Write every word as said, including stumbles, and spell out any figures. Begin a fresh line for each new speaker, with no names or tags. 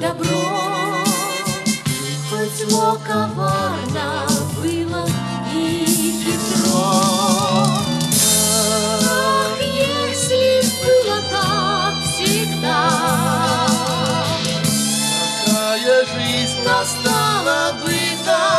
добро, хоть зло коварно было и хитро. Ах, если б было так всегда,
какая жизнь
настала бы та